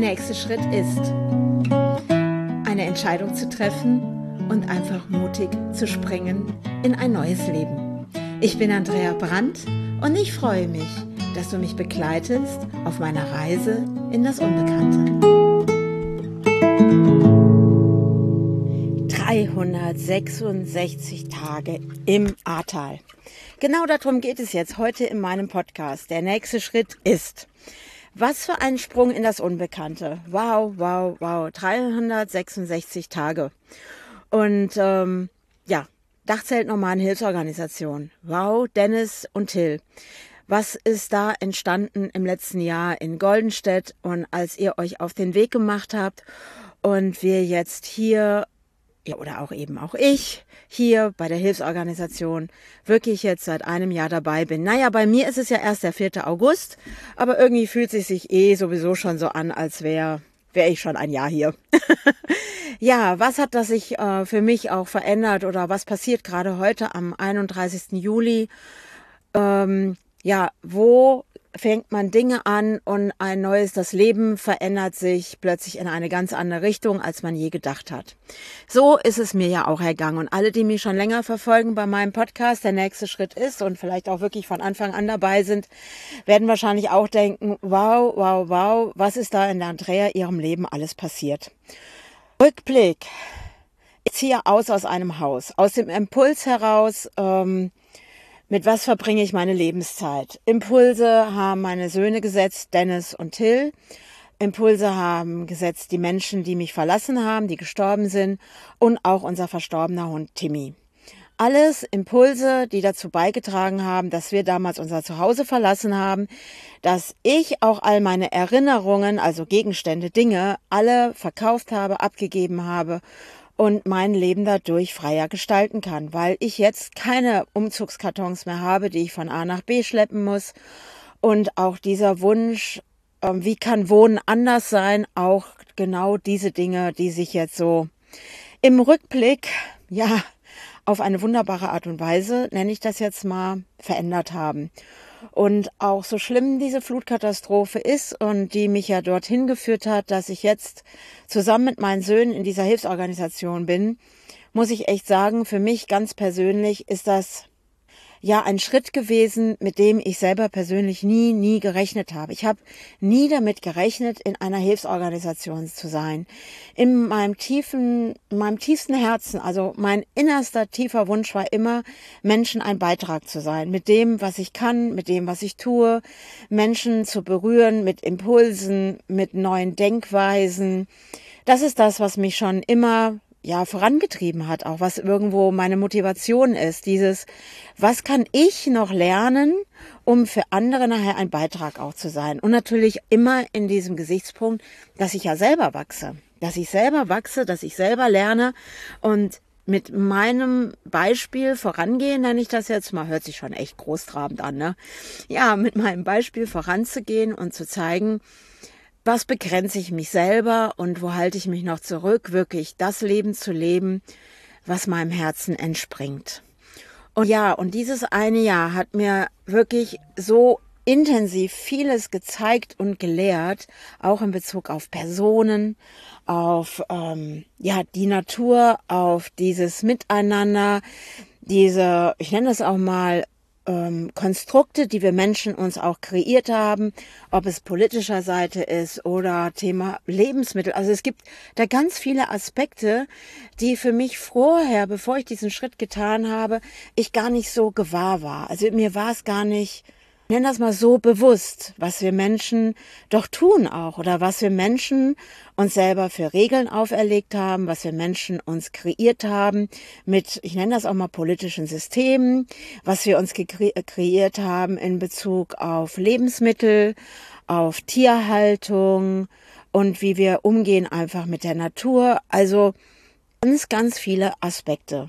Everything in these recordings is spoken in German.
nächste Schritt ist, eine Entscheidung zu treffen und einfach mutig zu springen in ein neues Leben. Ich bin Andrea Brandt und ich freue mich, dass du mich begleitest auf meiner Reise in das Unbekannte. 366 Tage im Ahrtal. Genau darum geht es jetzt heute in meinem Podcast. Der nächste Schritt ist, was für ein Sprung in das Unbekannte. Wow, wow, wow. 366 Tage. Und Dachzelt Nomaden Hilfsorganisation. Wow, Dennis und Till. Was ist da entstanden im letzten Jahr in Goldenstedt und als ihr euch auf den Weg gemacht habt und wir jetzt hier, ja, oder auch eben auch ich, hier bei der Hilfsorganisation wirklich jetzt seit einem Jahr dabei bin. Naja, bei mir ist es ja erst der 4. August, aber irgendwie fühlt es sich sowieso schon so an, als wäre ich schon ein Jahr hier. Ja, was hat das sich für mich auch verändert oder was passiert gerade heute am 31. Juli? Wo fängt man Dinge an und das Leben verändert sich plötzlich in eine ganz andere Richtung, als man je gedacht hat. So ist es mir ja auch ergangen. Und alle, die mich schon länger verfolgen bei meinem Podcast, der nächste Schritt ist und vielleicht auch wirklich von Anfang an dabei sind, werden wahrscheinlich auch denken, wow, wow, wow, was ist da in der Andrea ihrem Leben alles passiert? Rückblick. Ich ziehe aus einem Haus, aus dem Impuls heraus, mit was verbringe ich meine Lebenszeit? Impulse haben meine Söhne gesetzt, Dennis und Till. Impulse haben gesetzt die Menschen, die mich verlassen haben, die gestorben sind und auch unser verstorbener Hund Timmy. Alles Impulse, die dazu beigetragen haben, dass wir damals unser Zuhause verlassen haben, dass ich auch all meine Erinnerungen, also Gegenstände, Dinge, alle verkauft habe, abgegeben habe und mein Leben dadurch freier gestalten kann, weil ich jetzt keine Umzugskartons mehr habe, die ich von A nach B schleppen muss. Und auch dieser Wunsch, wie kann Wohnen anders sein, auch genau diese Dinge, die sich jetzt so im Rückblick, ja, auf eine wunderbare Art und Weise, nenne ich das jetzt mal, verändert haben. Und auch so schlimm diese Flutkatastrophe ist und die mich ja dorthin geführt hat, dass ich jetzt zusammen mit meinen Söhnen in dieser Hilfsorganisation bin, muss ich echt sagen, für mich ganz persönlich ist das ja ein Schritt gewesen, mit dem ich selber persönlich nie gerechnet habe. Ich habe nie damit gerechnet, in einer Hilfsorganisation zu sein. In meinem tiefsten Herzen, also mein innerster tiefer Wunsch war immer, Menschen ein Beitrag zu sein. Mit dem, was ich kann, mit dem, was ich tue, Menschen zu berühren, mit Impulsen, mit neuen Denkweisen. Das ist das, was mich schon immer vorangetrieben hat, auch was irgendwo meine Motivation ist. Dieses, was kann ich noch lernen, um für andere nachher ein Beitrag auch zu sein? Und natürlich immer in diesem Gesichtspunkt, dass ich ja selber wachse. Dass ich selber lerne und mit meinem Beispiel vorangehen, nenne ich das jetzt mal, hört sich schon echt großtrabend an, ne? Ja, mit meinem Beispiel voranzugehen und zu zeigen, was begrenze ich mich selber und wo halte ich mich noch zurück, wirklich das Leben zu leben, was meinem Herzen entspringt. Und ja, und dieses eine Jahr hat mir wirklich so intensiv vieles gezeigt und gelehrt, auch in Bezug auf Personen, auf die Natur, auf dieses Miteinander, diese, ich nenne das auch mal, Konstrukte, die wir Menschen uns auch kreiert haben, ob es politischer Seite ist oder Thema Lebensmittel. Also es gibt da ganz viele Aspekte, die für mich vorher, bevor ich diesen Schritt getan habe, ich gar nicht so gewahr war. Also mir war es gar nicht, ich nenne das mal so bewusst, was wir Menschen doch tun auch oder was wir Menschen uns selber für Regeln auferlegt haben, was wir Menschen uns kreiert haben mit, ich nenne das auch mal politischen Systemen, was wir uns kreiert haben in Bezug auf Lebensmittel, auf Tierhaltung und wie wir umgehen einfach mit der Natur. Also ganz viele Aspekte.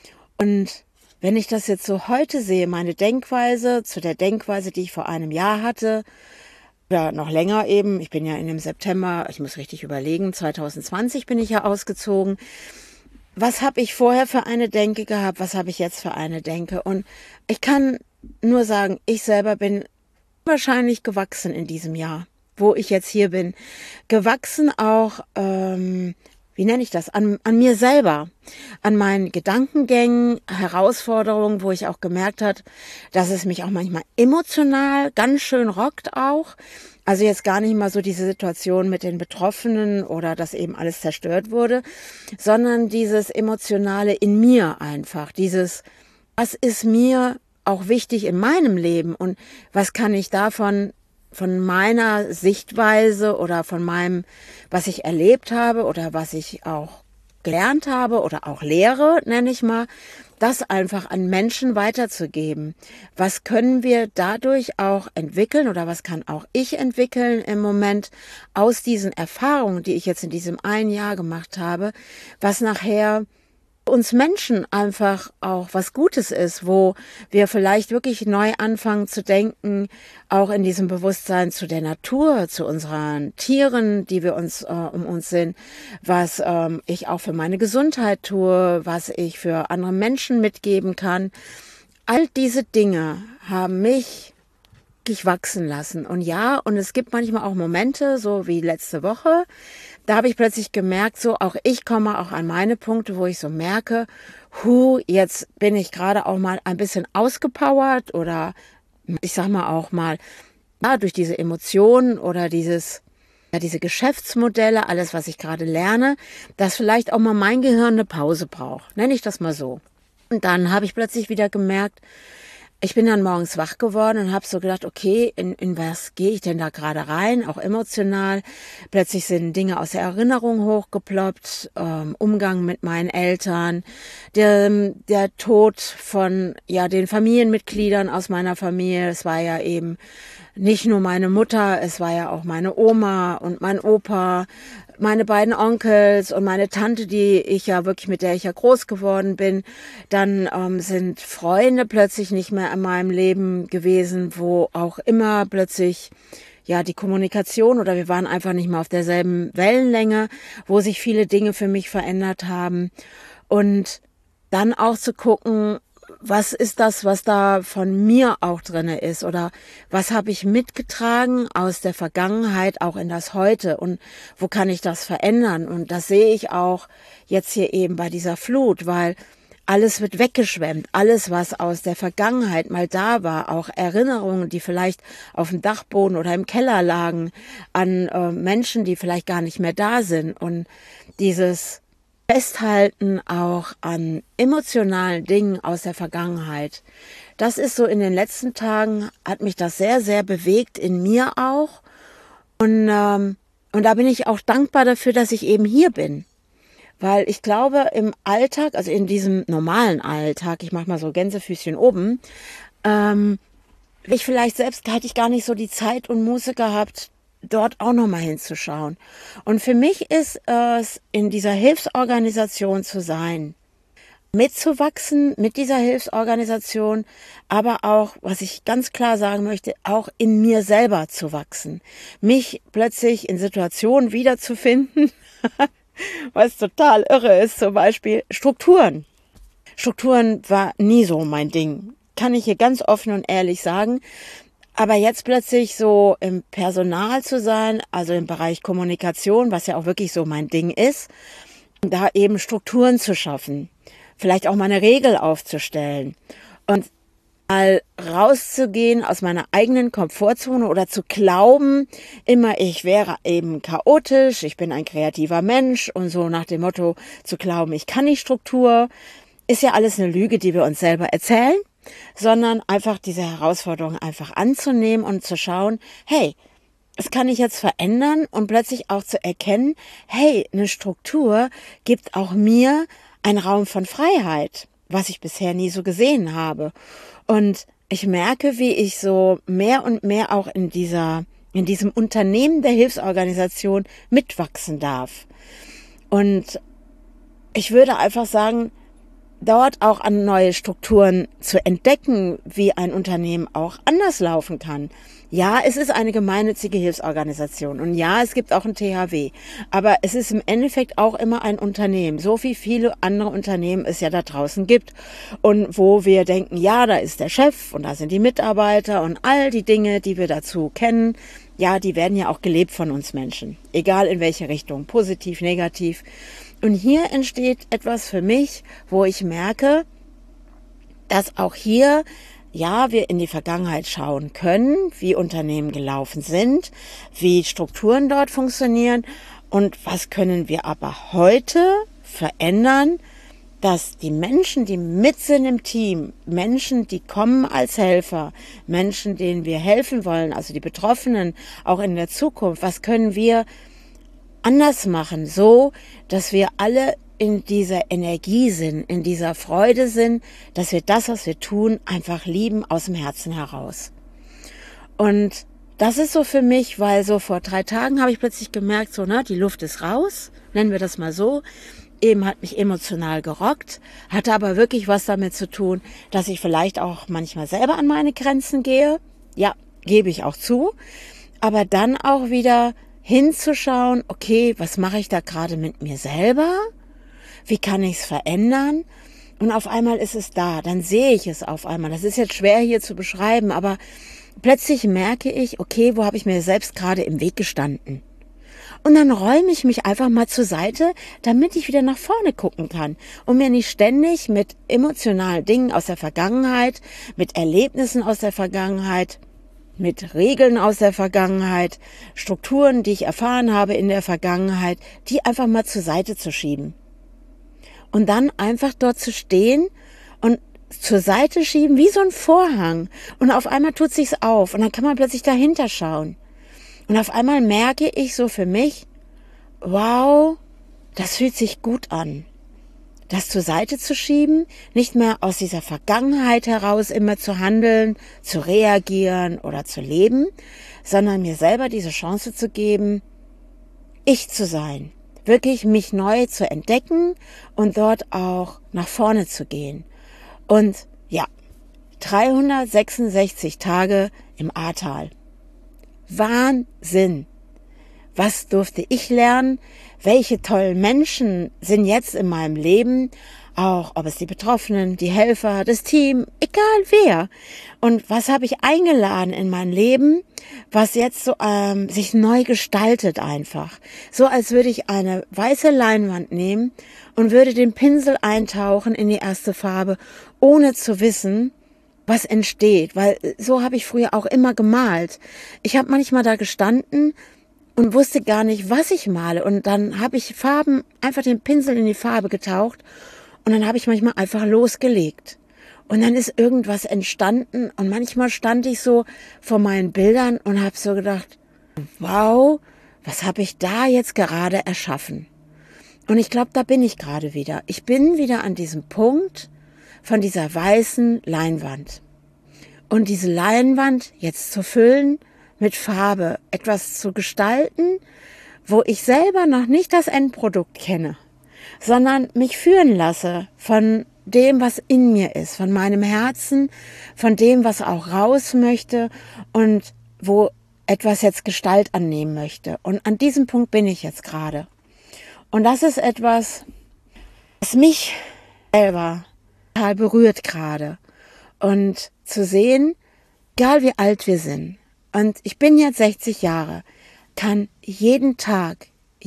Und wenn ich das jetzt so heute sehe, meine Denkweise zu der Denkweise, die ich vor einem Jahr hatte, oder noch länger eben, ich bin ja in dem September, ich muss richtig überlegen, 2020 bin ich ja ausgezogen. Was habe ich vorher für eine Denke gehabt, was habe ich jetzt für eine Denke? Und ich kann nur sagen, ich selber bin wahrscheinlich gewachsen in diesem Jahr. wo ich jetzt hier bin, gewachsen auch, wie nenne ich das, an mir selber, an meinen Gedankengängen, Herausforderungen, wo ich auch gemerkt habe, dass es mich auch manchmal emotional ganz schön rockt auch. Also jetzt gar nicht mal so diese Situation mit den Betroffenen oder dass eben alles zerstört wurde, sondern dieses Emotionale in mir einfach, dieses, was ist mir auch wichtig in meinem Leben und was kann ich davon von meiner Sichtweise oder von meinem, was ich erlebt habe oder was ich auch gelernt habe oder auch lehre, nenne ich mal, das einfach an Menschen weiterzugeben. Was können wir dadurch auch entwickeln oder was kann auch ich entwickeln im Moment aus diesen Erfahrungen, die ich jetzt in diesem einen Jahr gemacht habe, was nachher uns Menschen einfach auch was Gutes ist, wo wir vielleicht wirklich neu anfangen zu denken, auch in diesem Bewusstsein zu der Natur, zu unseren Tieren, die wir uns um uns sind, was ich auch für meine Gesundheit tue, was ich für andere Menschen mitgeben kann. All diese Dinge haben mich wirklich wachsen lassen. Und ja, und es gibt manchmal auch Momente, so wie letzte Woche, da habe ich plötzlich gemerkt, so auch ich komme auch an meine Punkte, wo ich so merke, jetzt bin ich gerade auch mal ein bisschen ausgepowert oder ich sag mal auch mal, ja, durch diese Emotionen oder diese Geschäftsmodelle, alles, was ich gerade lerne, dass vielleicht auch mal mein Gehirn eine Pause braucht. Nenne ich das mal so. Und dann habe ich plötzlich wieder gemerkt, ich bin dann morgens wach geworden und habe so gedacht, okay, in was gehe ich denn da gerade rein, auch emotional. Plötzlich sind Dinge aus der Erinnerung hochgeploppt, Umgang mit meinen Eltern, der Tod von den Familienmitgliedern aus meiner Familie. Es war ja eben nicht nur meine Mutter, es war ja auch meine Oma und mein Opa, meine beiden Onkels und meine Tante, mit der ich ja groß geworden bin. Dann sind Freunde plötzlich nicht mehr in meinem Leben gewesen, wo auch immer plötzlich die Kommunikation oder wir waren einfach nicht mehr auf derselben Wellenlänge, wo sich viele Dinge für mich verändert haben. Und dann auch zu gucken, was ist das, was da von mir auch drinne ist oder was habe ich mitgetragen aus der Vergangenheit auch in das Heute und wo kann ich das verändern? Und das sehe ich auch jetzt hier eben bei dieser Flut, weil alles wird weggeschwemmt, alles, was aus der Vergangenheit mal da war, auch Erinnerungen, die vielleicht auf dem Dachboden oder im Keller lagen, an Menschen, die vielleicht gar nicht mehr da sind und dieses Festhalten auch an emotionalen Dingen aus der Vergangenheit. Das ist so in den letzten Tagen, hat mich das sehr, sehr bewegt, in mir auch. Und da bin ich auch dankbar dafür, dass ich eben hier bin. Weil ich glaube, im Alltag, also in diesem normalen Alltag, ich mache mal so Gänsefüßchen oben, ich vielleicht selbst hätte ich gar nicht so die Zeit und Muße gehabt, dort auch nochmal hinzuschauen. Und für mich ist es, in dieser Hilfsorganisation zu sein, mitzuwachsen mit dieser Hilfsorganisation, aber auch, was ich ganz klar sagen möchte, auch in mir selber zu wachsen. Mich plötzlich in Situationen wiederzufinden, was total irre ist, zum Beispiel Strukturen. Strukturen war nie so mein Ding. Kann ich hier ganz offen und ehrlich sagen. Aber jetzt plötzlich so im Personal zu sein, also im Bereich Kommunikation, was ja auch wirklich so mein Ding ist, da eben Strukturen zu schaffen, vielleicht auch mal eine Regel aufzustellen und mal rauszugehen aus meiner eigenen Komfortzone oder zu glauben, immer ich wäre eben chaotisch, ich bin ein kreativer Mensch und so nach dem Motto zu glauben, ich kann nicht Struktur, ist ja alles eine Lüge, die wir uns selber erzählen. Sondern einfach diese Herausforderung einfach anzunehmen und zu schauen, hey, das kann ich jetzt verändern und plötzlich auch zu erkennen, hey, eine Struktur gibt auch mir einen Raum von Freiheit, was ich bisher nie so gesehen habe. Und ich merke, wie ich so mehr und mehr auch in diesem Unternehmen der Hilfsorganisation mitwachsen darf. Und ich würde einfach sagen, dort auch an neue Strukturen zu entdecken, wie ein Unternehmen auch anders laufen kann. Ja, es ist eine gemeinnützige Hilfsorganisation und ja, es gibt auch ein THW, aber es ist im Endeffekt auch immer ein Unternehmen, so wie viele andere Unternehmen es ja da draußen gibt und wo wir denken, ja, da ist der Chef und da sind die Mitarbeiter und all die Dinge, die wir dazu kennen. ja, die werden ja auch gelebt von uns Menschen, egal in welche Richtung, positiv, negativ. Und hier entsteht etwas für mich, wo ich merke, dass auch hier, ja, wir in die Vergangenheit schauen können, wie Unternehmen gelaufen sind, wie Strukturen dort funktionieren und was können wir aber heute verändern, dass die Menschen, die mit sind im Team, Menschen, die kommen als Helfer, Menschen, denen wir helfen wollen, also die Betroffenen, auch in der Zukunft, was können wir anders machen, so, dass wir alle in dieser Energie sind, in dieser Freude sind, dass wir das, was wir tun, einfach lieben aus dem Herzen heraus. Und das ist so für mich, weil so vor 3 Tagen habe ich plötzlich gemerkt, so, die Luft ist raus, nennen wir das mal so. Eben hat mich emotional gerockt, hatte aber wirklich was damit zu tun, dass ich vielleicht auch manchmal selber an meine Grenzen gehe. Ja, gebe ich auch zu. Aber dann auch wieder hinzuschauen, okay, was mache ich da gerade mit mir selber? Wie kann ich es verändern? Und auf einmal ist es da, dann sehe ich es auf einmal. Das ist jetzt schwer hier zu beschreiben, aber plötzlich merke ich, okay, wo habe ich mir selbst gerade im Weg gestanden? Und dann räume ich mich einfach mal zur Seite, damit ich wieder nach vorne gucken kann und mir nicht ständig mit emotionalen Dingen aus der Vergangenheit, mit Erlebnissen aus der Vergangenheit, mit Regeln aus der Vergangenheit, Strukturen, die ich erfahren habe in der Vergangenheit, die einfach mal zur Seite zu schieben. Und dann einfach dort zu stehen und zur Seite schieben wie so ein Vorhang. Und auf einmal tut sich's auf und dann kann man plötzlich dahinter schauen. Und auf einmal merke ich so für mich, wow, das fühlt sich gut an. Das zur Seite zu schieben, nicht mehr aus dieser Vergangenheit heraus immer zu handeln, zu reagieren oder zu leben, sondern mir selber diese Chance zu geben, ich zu sein, wirklich mich neu zu entdecken und dort auch nach vorne zu gehen. Und ja, 366 Tage im Ahrtal. Wahnsinn! Was durfte ich lernen? Welche tollen Menschen sind jetzt in meinem Leben? Auch ob es die Betroffenen, die Helfer, das Team, egal wer. Und was habe ich eingeladen in mein Leben, was jetzt so sich neu gestaltet einfach. So als würde ich eine weiße Leinwand nehmen und würde den Pinsel eintauchen in die erste Farbe, ohne zu wissen, was entsteht, weil so habe ich früher auch immer gemalt. Ich habe manchmal da gestanden und wusste gar nicht, was ich male. Und dann habe ich Farben, einfach den Pinsel in die Farbe getaucht und dann habe ich manchmal einfach losgelegt. Und dann ist irgendwas entstanden und manchmal stand ich so vor meinen Bildern und habe so gedacht, wow, was habe ich da jetzt gerade erschaffen? Und ich glaube, da bin ich gerade wieder. Ich bin wieder an diesem Punkt von dieser weißen Leinwand. Und diese Leinwand jetzt zu füllen mit Farbe, etwas zu gestalten, wo ich selber noch nicht das Endprodukt kenne, sondern mich führen lasse von dem, was in mir ist, von meinem Herzen, von dem, was auch raus möchte und wo etwas jetzt Gestalt annehmen möchte. Und an diesem Punkt bin ich jetzt gerade. Und das ist etwas, was mich selber total berührt gerade. Und zu sehen, egal wie alt wir sind, und ich bin jetzt 60 Jahre, kann jeden Tag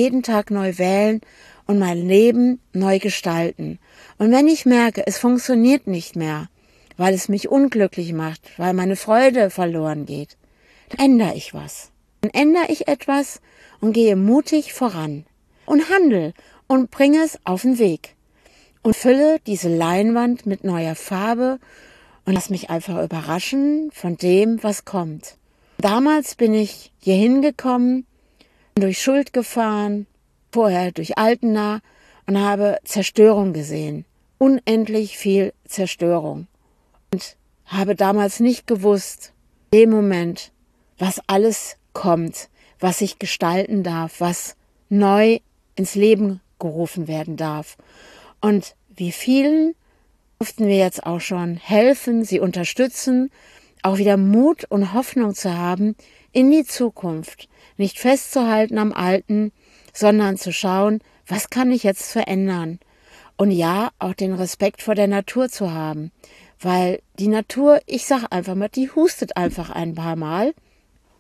neu wählen und mein Leben neu gestalten. Und wenn ich merke, es funktioniert nicht mehr, weil es mich unglücklich macht, weil meine Freude verloren geht, dann ändere ich was. Dann ändere ich etwas und gehe mutig voran und handle und bringe es auf den Weg und fülle diese Leinwand mit neuer Farbe und lass mich einfach überraschen von dem, was kommt. Damals bin ich hier hingekommen, durch Schuld gefahren, vorher durch Altena und habe Zerstörung gesehen. Unendlich viel Zerstörung. Und habe damals nicht gewusst, in dem Moment, was alles kommt, was sich gestalten darf, was neu ins Leben gerufen werden darf. Und wie vielen durften wir jetzt auch schon helfen, sie unterstützen, auch wieder Mut und Hoffnung zu haben in die Zukunft, nicht festzuhalten am Alten, sondern zu schauen, was kann ich jetzt verändern? Und ja, auch den Respekt vor der Natur zu haben, weil die Natur, ich sage einfach mal, die hustet einfach ein paar Mal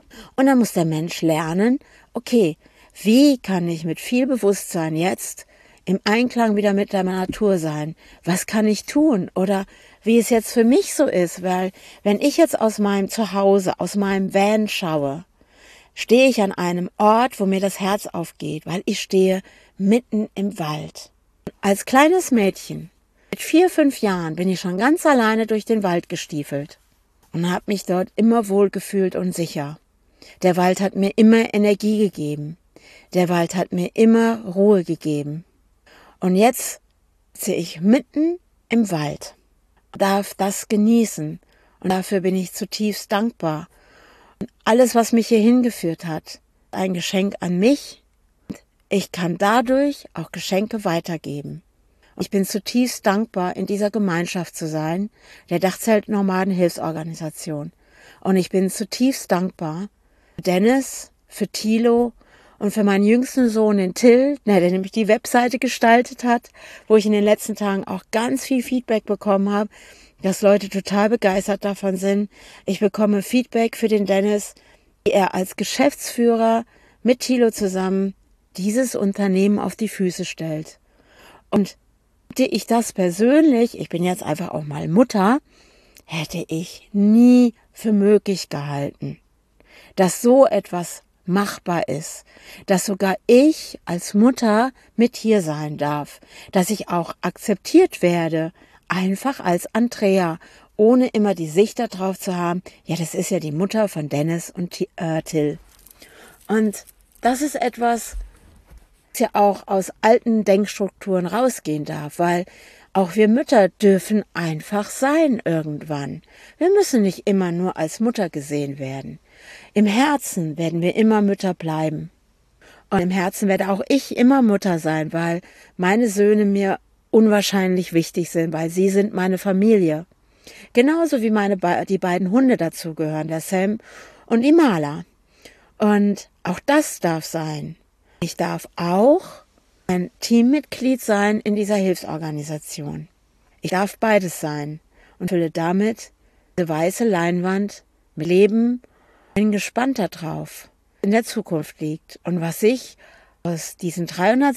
Und dann muss der Mensch lernen, okay, wie kann ich mit viel Bewusstsein jetzt im Einklang wieder mit der Natur sein? Was kann ich tun? Oder wie es jetzt für mich so ist, weil wenn ich jetzt aus meinem Zuhause, aus meinem Van schaue, stehe ich an einem Ort, wo mir das Herz aufgeht, weil ich stehe mitten im Wald. Als kleines Mädchen, mit 4, 5 Jahren, bin ich schon ganz alleine durch den Wald gestiefelt und habe mich dort immer wohlgefühlt und sicher. Der Wald hat mir immer Energie gegeben. Der Wald hat mir immer Ruhe gegeben. Und jetzt sitze ich mitten im Wald, darf das genießen und dafür bin ich zutiefst dankbar. Und alles, was mich hier hingeführt hat, ein Geschenk an mich. Ich kann dadurch auch Geschenke weitergeben. Und ich bin zutiefst dankbar, in dieser Gemeinschaft zu sein, der Dachzelt-Nomaden-Hilfsorganisation. Und ich bin zutiefst dankbar für Dennis, für Thilo und für meinen jüngsten Sohn, den Till, der nämlich die Webseite gestaltet hat, wo ich in den letzten Tagen auch ganz viel Feedback bekommen habe, dass Leute total begeistert davon sind. Ich bekomme Feedback für den Dennis, wie er als Geschäftsführer mit Thilo zusammen dieses Unternehmen auf die Füße stellt. Und hätte ich das persönlich, ich bin jetzt einfach auch mal Mutter, hätte ich nie für möglich gehalten, dass so etwas machbar ist, dass sogar ich als Mutter mit hier sein darf, dass ich auch akzeptiert werde, einfach als Andrea, ohne immer die Sicht darauf zu haben, ja, das ist ja die Mutter von Dennis und Till. Und das ist etwas, was ja auch aus alten Denkstrukturen rausgehen darf, weil auch wir Mütter dürfen einfach sein irgendwann. Wir müssen nicht immer nur als Mutter gesehen werden. Im Herzen werden wir immer Mütter bleiben. Und im Herzen werde auch ich immer Mutter sein, weil meine Söhne mir unwahrscheinlich wichtig sind, weil sie sind meine Familie. Genauso wie die beiden Hunde dazugehören, der Sam und die Mala. Und auch das darf sein. Ich darf auch ein Teammitglied sein in dieser Hilfsorganisation. Ich darf beides sein und fülle damit diese weiße Leinwand mit Leben. Bin gespannt darauf, was in der Zukunft liegt und was ich aus diesen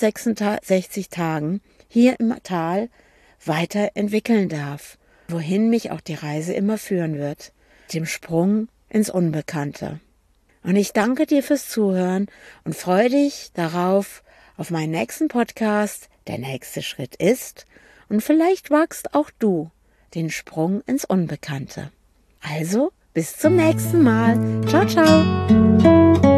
366 Tagen hier im Tal weiterentwickeln darf, wohin mich auch die Reise immer führen wird, dem Sprung ins Unbekannte. Und ich danke dir fürs Zuhören und freue dich darauf, auf meinen nächsten Podcast. Der nächste Schritt ist, und vielleicht wagst auch du den Sprung ins Unbekannte. Also, bis zum nächsten Mal. Ciao, ciao.